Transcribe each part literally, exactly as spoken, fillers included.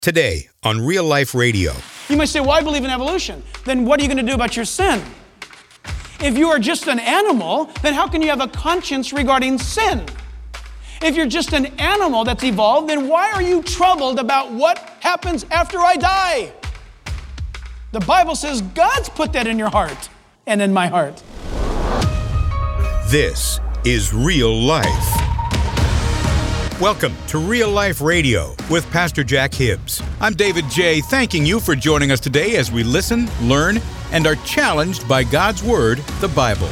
Today on Real Life Radio. You might say, well, I believe in evolution. Then what are you going to do about your sin? If you are just an animal, then how can you have a conscience regarding sin? If you're just an animal that's evolved, then why are you troubled about what happens after I die? The Bible says God's put that in your heart and in my heart. This is Real Life. Welcome to Real Life Radio with Pastor Jack Hibbs. I'm David J., thanking you for joining us today as we listen, learn, and are challenged by God's Word, the Bible.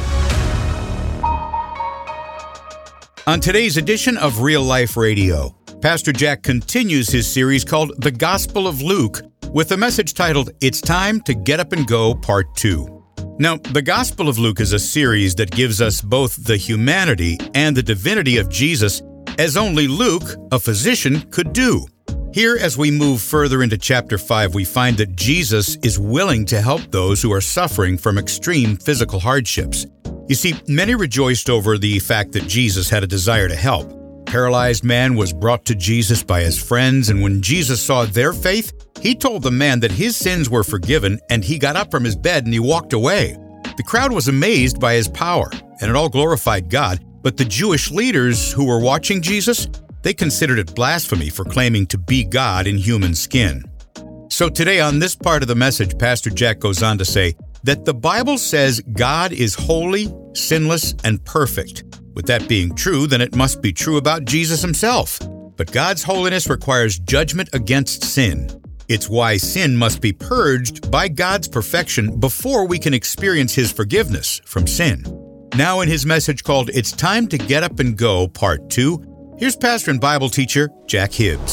On today's edition of Real Life Radio, Pastor Jack continues his series called The Gospel of Luke with a message titled, It's Time to Get Up and Go, Part two. Now, the Gospel of Luke is a series that gives us both the humanity and the divinity of Jesus as only Luke, a physician, could do. Here, as we move further into chapter five, we find that Jesus is willing to help those who are suffering from extreme physical hardships. You see, many rejoiced over the fact that Jesus had a desire to help. A paralyzed man was brought to Jesus by his friends, and when Jesus saw their faith, he told the man that his sins were forgiven, and he got up from his bed and he walked away. The crowd was amazed by his power, and it all glorified God. But the Jewish leaders who were watching Jesus, they considered it blasphemy for claiming to be God in human skin. So today on this part of the message, Pastor Jack goes on to say that the Bible says God is holy, sinless, and perfect. With that being true, then it must be true about Jesus himself. But God's holiness requires judgment against sin. It's why sin must be purged by God's perfection before we can experience His forgiveness from sin. Now in his message called It's Time to Get Up and Go, Part two, here's pastor and Bible teacher Jack Hibbs.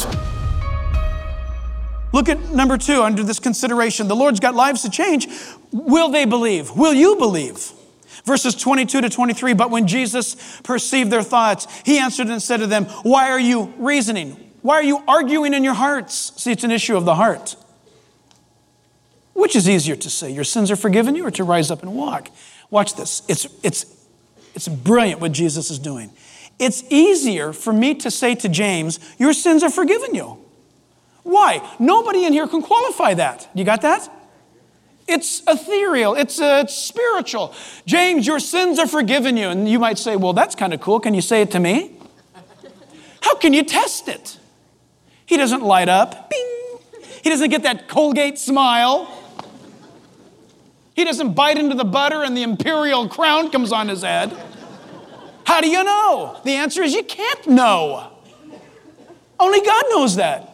Look at number two under this consideration. The Lord's got lives to change. Will they believe? Will you believe? Verses twenty-two to twenty-three, but when Jesus perceived their thoughts, he answered and said to them, why are you reasoning? Why are you arguing in your hearts? See, it's an issue of the heart. Which is easier to say, your sins are forgiven you, or to rise up and walk? Watch this. It's, it's, it's brilliant what Jesus is doing. It's easier for me to say to James, your sins are forgiven you. Why? Nobody in here can qualify that. You got that? It's ethereal. It's, uh, it's spiritual. James, your sins are forgiven you. And you might say, well, that's kind of cool. Can you say it to me? How can you test it? He doesn't light up. Bing. He doesn't get that Colgate smile. He doesn't bite into the butter and the imperial crown comes on his head. How do you know? The answer is you can't know. Only God knows that.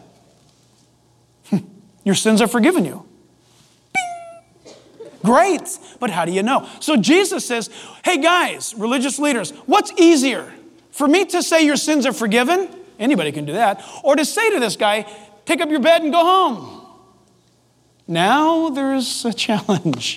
Your sins are forgiven you. Bing. Great, but how do you know? So Jesus says, hey guys, religious leaders, what's easier? For me to say your sins are forgiven, anybody can do that, or to say to this guy, take up your bed and go home. Now there's a challenge.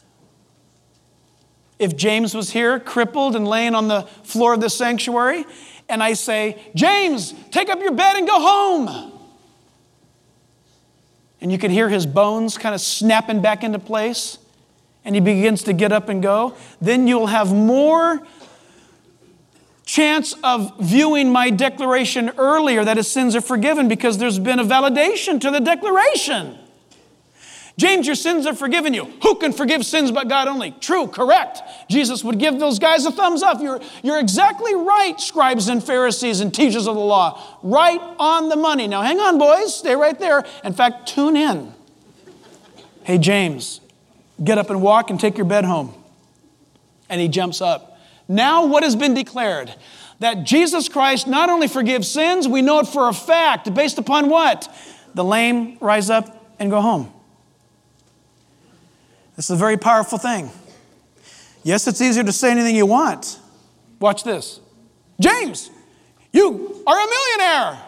If James was here, crippled and laying on the floor of the sanctuary, and I say, James, take up your bed and go home. And you could hear his bones kind of snapping back into place, and he begins to get up and go, then you'll have more chance of viewing my declaration earlier that his sins are forgiven because there's been a validation to the declaration. James, your sins are forgiven you. Who can forgive sins but God only? True, correct. Jesus would give those guys a thumbs up. You're, you're exactly right, scribes and Pharisees and teachers of the law. Right on the money. Now hang on, boys. Stay right there. In fact, tune in. Hey, James, get up and walk and take your bed home. And he jumps up. Now what has been declared? That Jesus Christ not only forgives sins, we know it for a fact. Based upon what? The lame rise up and go home. This is a very powerful thing. Yes, it's easier to say anything you want. Watch this. James, you are a millionaire.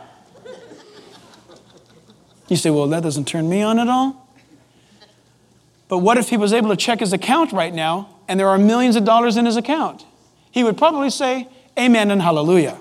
You say, well, that doesn't turn me on at all. But what if he was able to check his account right now and there are millions of dollars in his account? He would probably say, amen and hallelujah.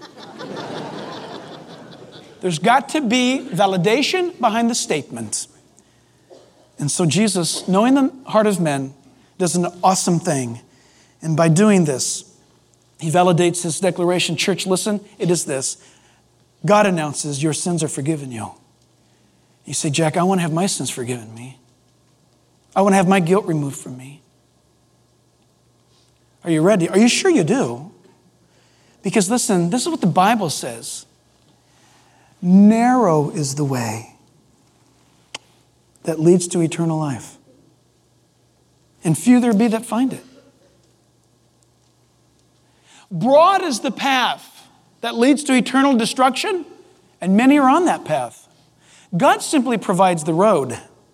There's got to be validation behind the statement. And so Jesus, knowing the heart of men, does an awesome thing. And by doing this, he validates his declaration. Church, listen, it is this. God announces your sins are forgiven you. You say, Jack, I want to have my sins forgiven me. I want to have my guilt removed from me. Are you ready? Are you sure you do? Because listen, this is what the Bible says. Narrow is the way that leads to eternal life, and few there be that find it. Broad is the path that leads to eternal destruction, and many are on that path. God simply provides the road.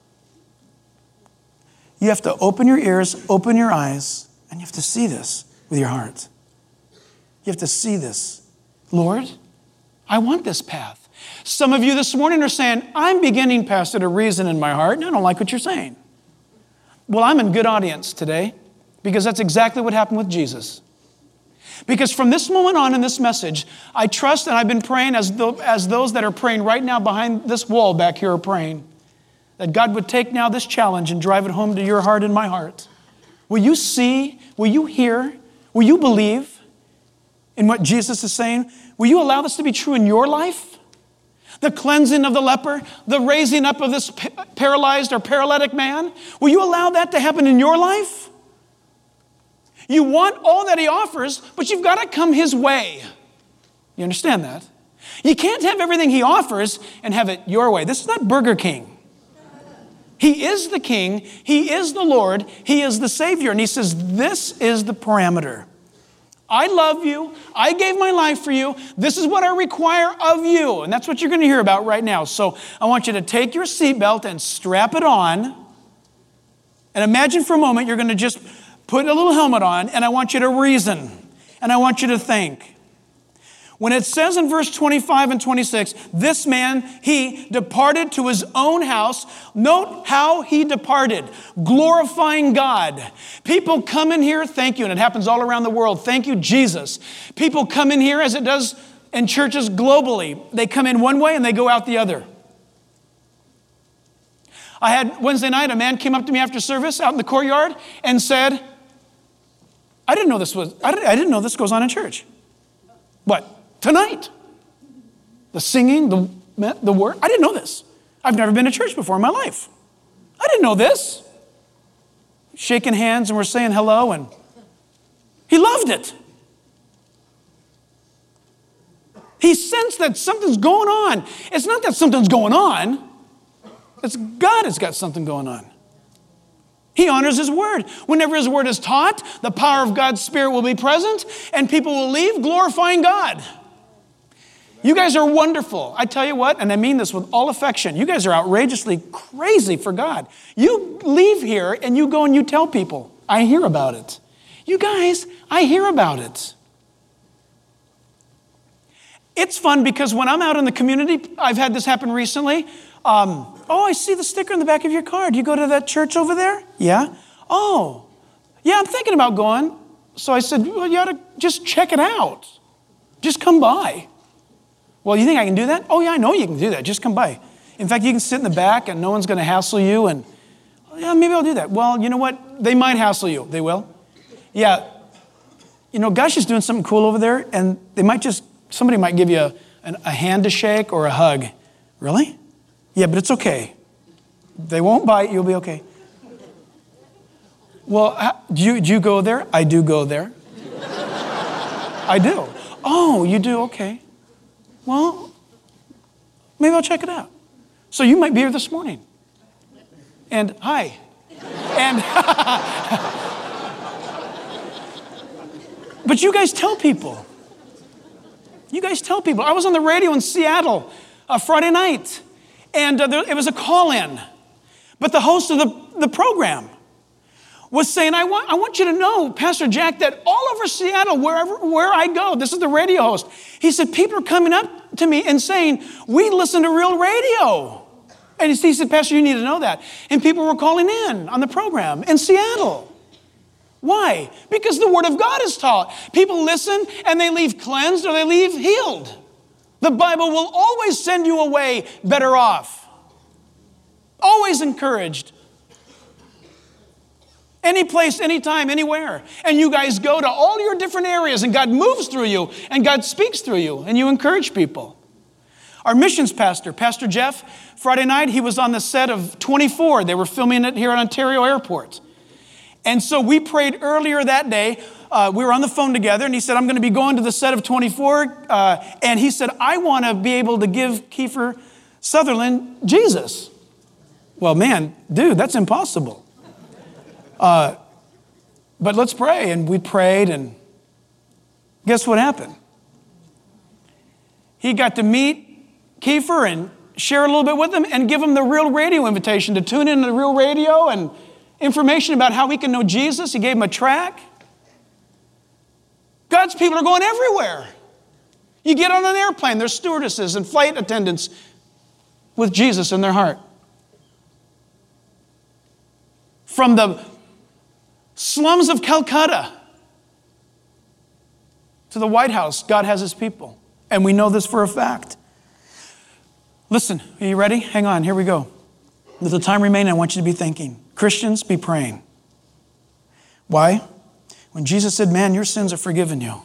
You have to open your ears, open your eyes, and you have to see this with your heart. You have to see this. Lord, I want this path. Some of you this morning are saying, I'm beginning, Pastor, to reason in my heart, and I don't like what you're saying. Well, I'm in good audience today, because that's exactly what happened with Jesus. Because from this moment on in this message, I trust, and I've been praying as, though, as those that are praying right now behind this wall back here are praying, that God would take now this challenge and drive it home to your heart and my heart. Will you see? Will you hear? Will you believe in what Jesus is saying? Will you allow this to be true in your life? The cleansing of the leper, the raising up of this paralyzed or paralytic man, will you allow that to happen in your life? You want all that he offers, but you've got to come his way. You understand that? You can't have everything he offers and have it your way. This is not Burger King. He is the King. He is the Lord. He is the Savior. And he says, this is the parameter. I love you. I gave my life for you. This is what I require of you. And that's what you're going to hear about right now. So I want you to take your seatbelt and strap it on. And imagine for a moment you're going to just put a little helmet on, and I want you to reason, and I want you to think. When it says in verse twenty-five and twenty-six, this man, he departed to his own house. Note how he departed, glorifying God. People come in here, thank you, and it happens all around the world. Thank you, Jesus. People come in here as it does in churches globally. They come in one way and they go out the other. I had Wednesday night, a man came up to me after service out in the courtyard and said, I didn't know this was, I didn't, I didn't know this goes on in church. What? Tonight. The singing, the, the word. I didn't know this. I've never been to church before in my life. I didn't know this. Shaking hands and we're saying hello, and he loved it. He sensed that something's going on. It's not that something's going on. It's God has got something going on. He honors his word. Whenever his word is taught, the power of God's Spirit will be present, and people will leave glorifying God. You guys are wonderful. I tell you what, and I mean this with all affection, you guys are outrageously crazy for God. You leave here and you go and you tell people, I hear about it. You guys, I hear about it. It's fun because when I'm out in the community, I've had this happen recently. Um, oh, I see the sticker in the back of your car. Do you go to that church over there? Yeah. Oh, yeah, I'm thinking about going. So I said, well, you ought to just check it out. Just come by. Well, you think I can do that? Oh, yeah, I know you can do that. Just come by. In fact, you can sit in the back and no one's going to hassle you. And oh, yeah, maybe I'll do that. Well, you know what? They might hassle you. They will. Yeah. You know, God's just doing something cool over there, and they might just, somebody might give you a, an, a hand to shake or a hug. Really? Yeah, but it's okay. They won't bite. You'll be okay. Well, do you, do you go there? I do go there. I do. Oh, you do? Okay. Well, maybe I'll check it out. So you might be here this morning. And hi. And but you guys tell people. You guys tell people. I was on the radio in Seattle uh, Friday night. And uh, there, it was a call-in. But the host of the, the program was saying, I want, I want you to know, Pastor Jack, that all over Seattle, wherever where I go, this is the radio host, he said, people are coming up to me and saying, we listen to real radio. And he said, Pastor, you need to know that. And people were calling in on the program in Seattle. Why? Because the Word of God is taught. People listen and they leave cleansed or they leave healed. The Bible will always send you away better off. Always encouraged. Any place, anytime, anywhere. And you guys go to all your different areas and God moves through you and God speaks through you and you encourage people. Our missions pastor, Pastor Jeff, Friday night, he was on the set of twenty-four. They were filming it here at Ontario Airport. And so we prayed earlier that day. Uh, we were on the phone together, and he said, I'm going to be going to the set of twenty-four. Uh, and he said, I want to be able to give Kiefer Sutherland Jesus. Well, man, dude, that's impossible. Uh, but let's pray. And we prayed, and guess what happened? He got to meet Kiefer and share a little bit with him and give him the Real Radio invitation to tune in to the Real Radio and information about how he can know Jesus. He gave him a track. God's people are going everywhere. You get on an airplane, there's stewardesses and flight attendants with Jesus in their heart. From the slums of Calcutta to the White House, God has his people. And we know this for a fact. Listen, are you ready? Hang on, here we go. With the time remaining, I want you to be thinking. Christians, be praying. Why? When Jesus said, man, your sins are forgiven you,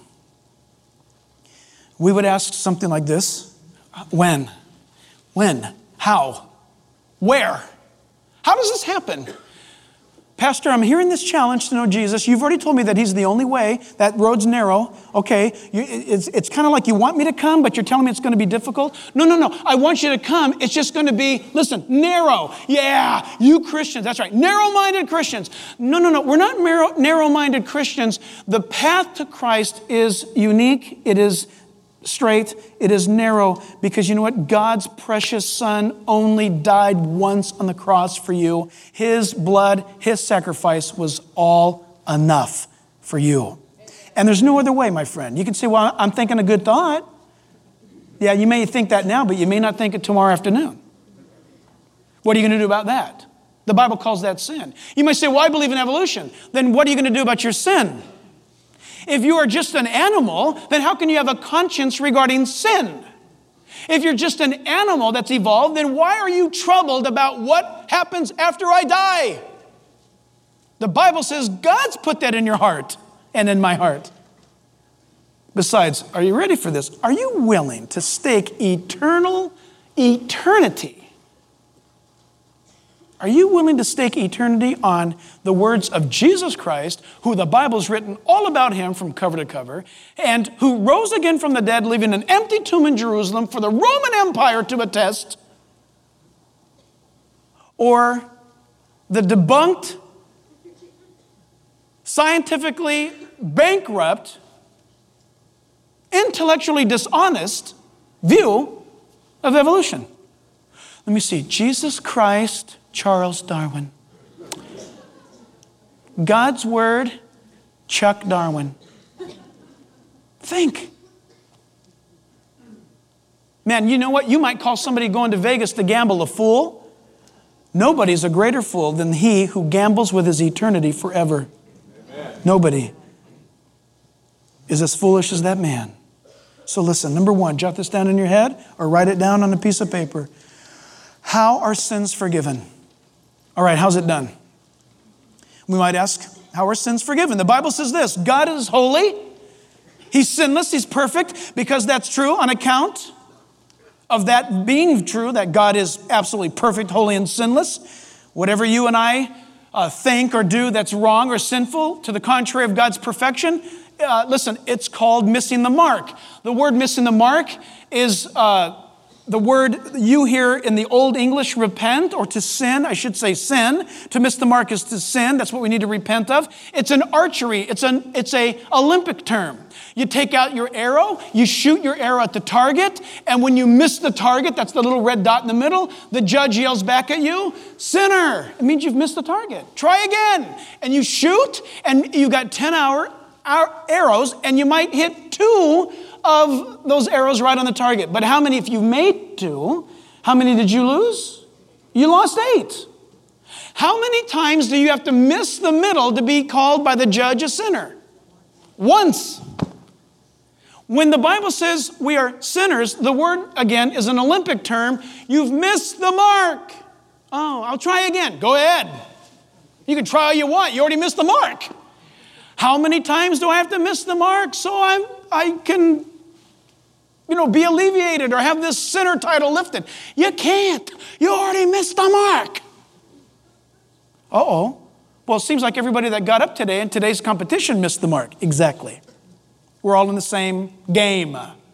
we would ask something like this. When? When? How? Where? How does this happen? Pastor, I'm hearing this challenge to know Jesus. You've already told me that he's the only way. That road's narrow. Okay, you, it's, it's kind of like you want me to come, but you're telling me it's going to be difficult. No, no, no. I want you to come. It's just going to be, listen, narrow. Yeah, you Christians. That's right. Narrow-minded Christians. No, no, no. We're not narrow, narrow-minded Christians. The path to Christ is unique. It is straight. It is narrow because you know what? God's precious Son only died once on the cross for you. His blood, his sacrifice was all enough for you. And there's no other way, my friend. You can say, well, I'm thinking a good thought. Yeah, you may think that now, but you may not think it tomorrow afternoon. What are you going to do about that? The Bible calls that sin. You may say, well, I believe in evolution. Then what are you going to do about your sin? If you are just an animal, then how can you have a conscience regarding sin? If you're just an animal that's evolved, then why are you troubled about what happens after I die? The Bible says God's put that in your heart and in my heart. Besides, are you ready for this? Are you willing to stake eternal eternity? Are you willing to stake eternity on the words of Jesus Christ, who the Bible's written all about him from cover to cover, and who rose again from the dead, leaving an empty tomb in Jerusalem for the Roman Empire to attest? Or the debunked, scientifically bankrupt, intellectually dishonest view of evolution? Let me see. Jesus Christ, Charles Darwin. God's Word, Chuck Darwin. Think. Man, you know what? You might call somebody going to Vegas to gamble a fool. Nobody's a greater fool than he who gambles with his eternity forever. Amen. Nobody is as foolish as that man. So listen, number one, jot this down in your head or write it down on a piece of paper. How are sins forgiven? All right, how's it done? We might ask, how are sins forgiven? The Bible says this, God is holy. He's sinless. He's perfect because that's true on account of that being true, that God is absolutely perfect, holy, and sinless. Whatever you and I uh, think or do that's wrong or sinful, to the contrary of God's perfection, uh, listen, it's called missing the mark. The word missing the mark is uh, the word you hear in the Old English, repent, or to sin. I should say sin. To miss the mark is to sin. That's what we need to repent of. It's an archery. It's an it's a Olympic term. You take out your arrow, you shoot your arrow at the target, and when you miss the target, that's the little red dot in the middle, the judge yells back at you, sinner. It means you've missed the target. Try again. And you shoot, and you got ten hour, hour arrows, and you might hit two of those arrows right on the target. But how many, if you made two, how many did you lose? You lost eight. How many times do you have to miss the middle to be called by the judge a sinner? Once. When the Bible says we are sinners, the word, again, is an Olympic term. You've missed the mark. Oh, I'll try again. Go ahead. You can try all you want. You already missed the mark. How many times do I have to miss the mark so I'm, I can you know, be alleviated or have this sinner title lifted. You can't. You already missed the mark. Uh-oh. Well, it seems like everybody that got up today in today's competition missed the mark. Exactly. We're all in the same game.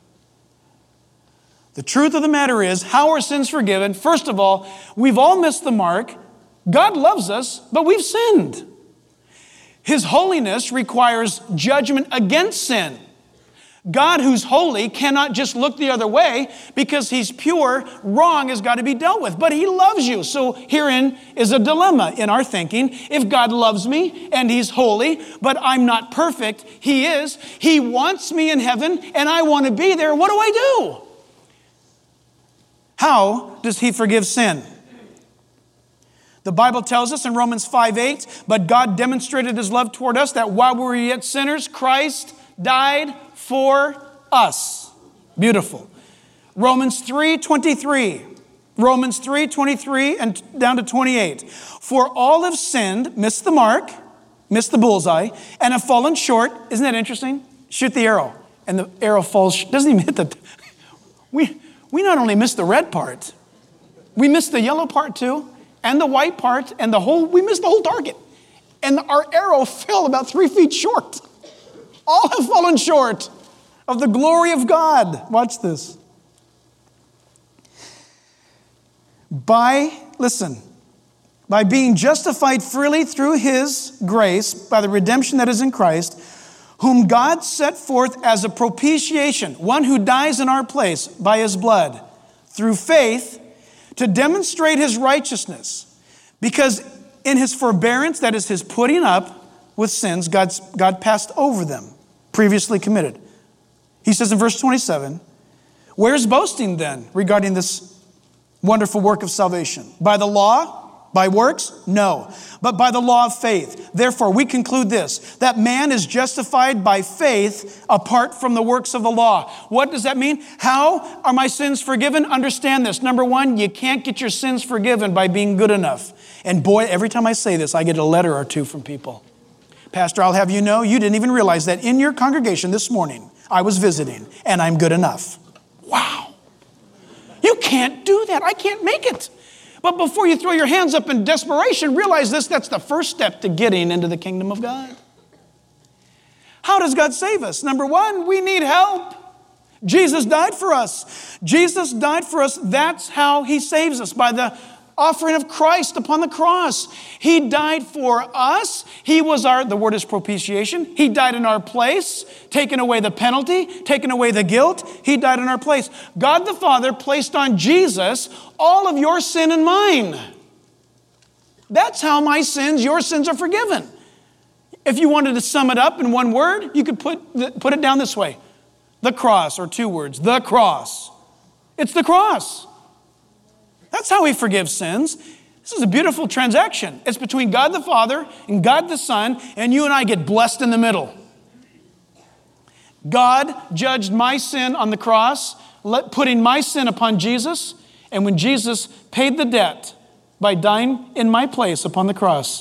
The truth of the matter is, how are sins forgiven? First of all, we've all missed the mark. God loves us, but we've sinned. His holiness requires judgment against sin. God, who's holy, cannot just look the other way because he's pure. Wrong has got to be dealt with. But he loves you. So herein is a dilemma in our thinking. If God loves me and he's holy, but I'm not perfect, he is. He wants me in heaven and I want to be there. What do I do? How does he forgive sin? The Bible tells us in Romans five eight, but God demonstrated his love toward us that while we were yet sinners, Christ died for us. Beautiful. Romans three twenty-three. Romans three twenty-three and down to twenty-eight. For all have sinned, missed the mark, missed the bullseye, and have fallen short. Isn't that interesting? Shoot the arrow, and the arrow falls, doesn't even hit the... We, we not only missed the red part, we missed the yellow part too, and the white part, and the whole, we missed the whole target. And our arrow fell about three feet short. All have fallen short of the glory of God. Watch this. By, listen, by being justified freely through his grace, by the redemption that is in Christ, whom God set forth as a propitiation, one who dies in our place by his blood, through faith, to demonstrate his righteousness. Because in his forbearance, that is his putting up with sins, God's, God passed over them, previously committed. He says in verse twenty-seven, where's boasting then regarding this wonderful work of salvation? By the law? By works? No. But by the law of faith. Therefore, we conclude this, that man is justified by faith apart from the works of the law. What does that mean? How are my sins forgiven? Understand this. Number one, you can't get your sins forgiven by being good enough. And boy, every time I say this, I get a letter or two from people. Pastor, I'll have you know, you didn't even realize that in your congregation this morning, I was visiting and I'm good enough. Wow. You can't do that. I can't make it. But before you throw your hands up in desperation, realize this, that's the first step to getting into the kingdom of God. How does God save us? Number one, we need help. Jesus died for us. Jesus died for us. That's how he saves us, by the offering of Christ upon the cross. He died for us. He was our, the word is propitiation. He died in our place, taking away the penalty, taking away the guilt. He died in our place. God the Father placed on Jesus all of your sin and mine. That's how my sins, your sins are forgiven. If you wanted to sum it up in one word, you could put, put it down this way. The cross, or two words, the cross. It's the cross. That's how he forgives sins. This is a beautiful transaction. It's between God the Father and God the Son, and you and I get blessed in the middle. God judged my sin on the cross, putting my sin upon Jesus, and when Jesus paid the debt by dying in my place upon the cross,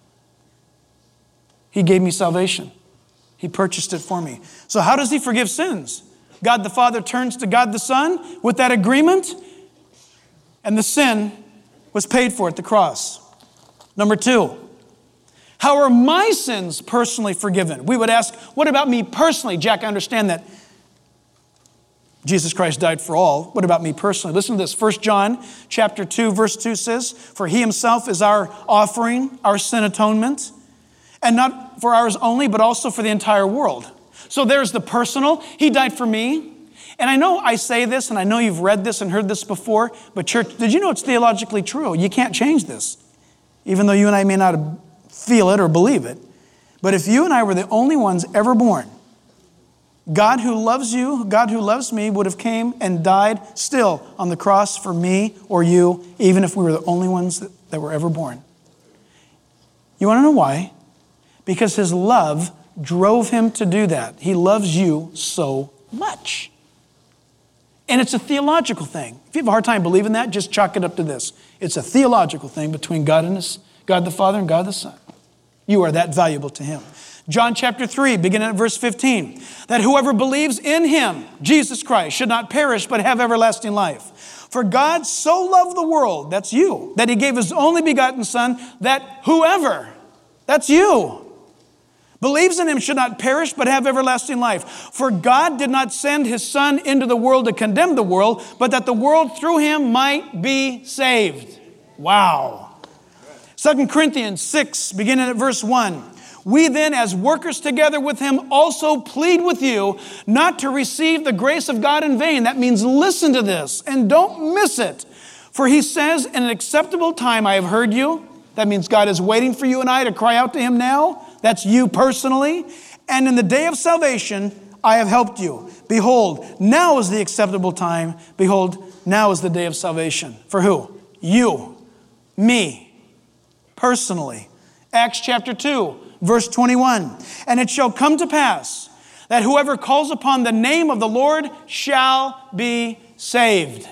he gave me salvation. He purchased it for me. So how does he forgive sins? God the Father turns to God the Son with that agreement, and the sin was paid for at the cross. Number two, how are my sins personally forgiven? We would ask, what about me personally? Jack, I understand that Jesus Christ died for all. What about me personally? Listen to this. First John chapter two, verse two says, for he himself is our offering, our sin atonement, and not for ours only, but also for the entire world. So there's the personal. He died for me. And I know I say this, and I know you've read this and heard this before, but church, did you know it's theologically true? You can't change this, even though you and I may not feel it or believe it. But if you and I were the only ones ever born, God who loves you, God who loves me, would have came and died still on the cross for me or you, even if we were the only ones that, that were ever born. You want to know why? Because his love drove him to do that. He loves you so much. And it's a theological thing. If you have a hard time believing that, just chalk it up to this. It's a theological thing between God and his, God the Father and God the Son. You are that valuable to him. John chapter three, beginning at verse fifteen, that whoever believes in him, Jesus Christ, should not perish but have everlasting life. For God so loved the world, that's you, that he gave his only begotten Son, that whoever, that's you, believes in him should not perish but have everlasting life. For God did not send his Son into the world to condemn the world, but that the world through him might be saved. Wow. Second Corinthians six, beginning at verse one. We then, as workers together with him, also plead with you not to receive the grace of God in vain. That means listen to this and don't miss it. For he says, in an acceptable time I have heard you. That means God is waiting for you and I to cry out to him now. That's you personally. And in the day of salvation, I have helped you. Behold, now is the acceptable time. Behold, now is the day of salvation. For who? You. Me. Personally. Acts chapter two. Verse twenty-one, and it shall come to pass that whoever calls upon the name of the Lord shall be saved.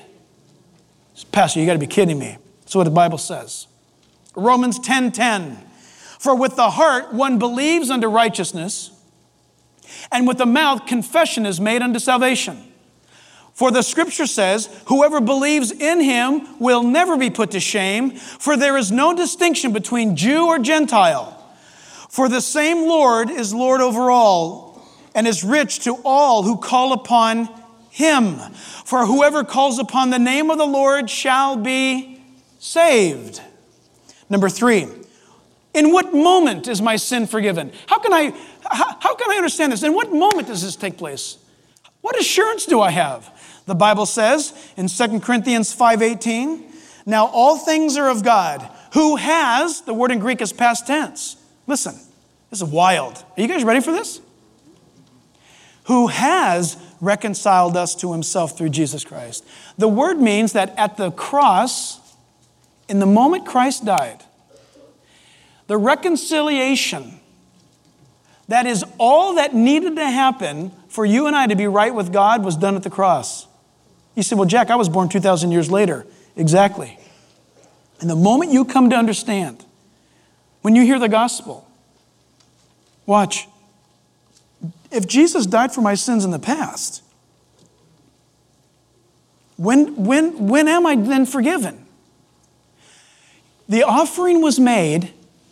Pastor, you got to be kidding me. That's what the Bible says. Romans ten ten, for with the heart one believes unto righteousness, and with the mouth confession is made unto salvation. For the scripture says, whoever believes in him will never be put to shame, for there is no distinction between Jew or Gentile. For the same Lord is Lord over all, and is rich to all who call upon him. For whoever calls upon the name of the Lord shall be saved. Number three, in what moment is my sin forgiven? How can I, how, how can I understand this? In what moment does this take place? What assurance do I have? The Bible says in Second Corinthians five eighteen, now all things are of God, who has, the word in Greek is past tense. Listen, this is wild. Are you guys ready for this? Who has reconciled us to himself through Jesus Christ. The word means that at the cross, in the moment Christ died, the reconciliation, that is all that needed to happen for you and I to be right with God, was done at the cross. You say, well, Jack, I was born two thousand years later. Exactly. And the moment you come to understand, when you hear the gospel, watch. If Jesus died for my sins in the past, when, when, when am I then forgiven? The offering was made.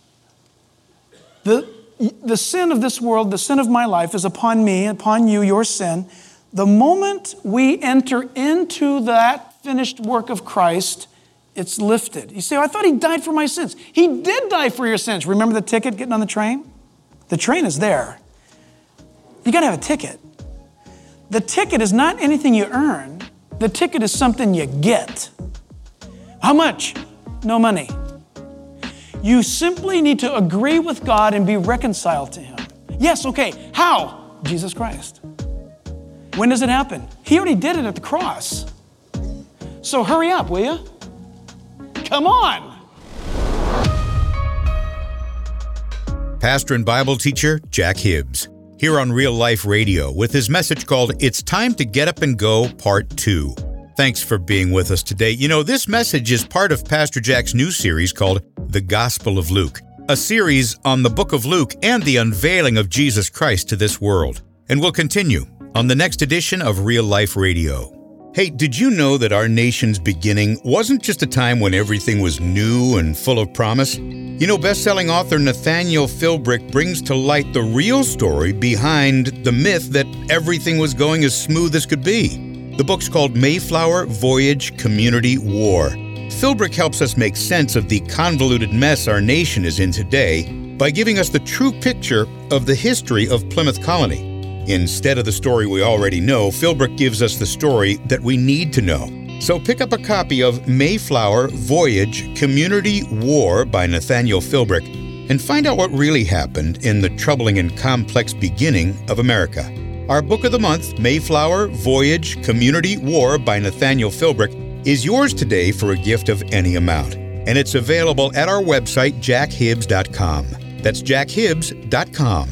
The, the sin of this world, the sin of my life is upon me, upon you, your sin. The moment we enter into that finished work of Christ, it's lifted. You say, oh, I thought he died for my sins. He did die for your sins. Remember the ticket getting on the train? The train is there. You got to have a ticket. The ticket is not anything you earn. The ticket is something you get. How much? No money. You simply need to agree with God and be reconciled to him. Yes, okay. How? Jesus Christ. When does it happen? He already did it at the cross. So hurry up, will you? Come on. Pastor and Bible teacher Jack Hibbs, here on Real Life Radio with his message called It's Time to Get Up and Go, Part two. Thanks for being with us today. You know, this message is part of Pastor Jack's new series called The Gospel of Luke, a series on the book of Luke and the unveiling of Jesus Christ to this world. And we'll continue on the next edition of Real Life Radio. Hey, did you know that our nation's beginning wasn't just a time when everything was new and full of promise? You know, best-selling author Nathaniel Philbrick brings to light the real story behind the myth that everything was going as smooth as could be. The book's called Mayflower, Voyage, Community, War. Philbrick helps us make sense of the convoluted mess our nation is in today by giving us the true picture of the history of Plymouth Colony. Instead of the story we already know, Philbrick gives us the story that we need to know. So pick up a copy of Mayflower, Voyage, Community, War by Nathaniel Philbrick and find out what really happened in the troubling and complex beginning of America. Our book of the month, Mayflower, Voyage, Community, War by Nathaniel Philbrick, is yours today for a gift of any amount. And it's available at our website, jack hibbs dot com. That's jack hibbs dot com.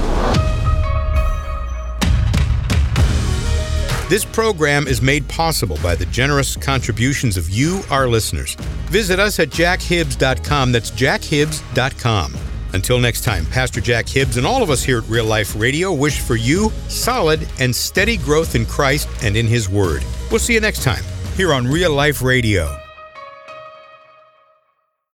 This program is made possible by the generous contributions of you, our listeners. Visit us at jack hibbs dot com. That's jack hibbs dot com. Until next time, Pastor Jack Hibbs and all of us here at Real Life Radio wish for you solid and steady growth in Christ and in His Word. We'll see you next time here on Real Life Radio.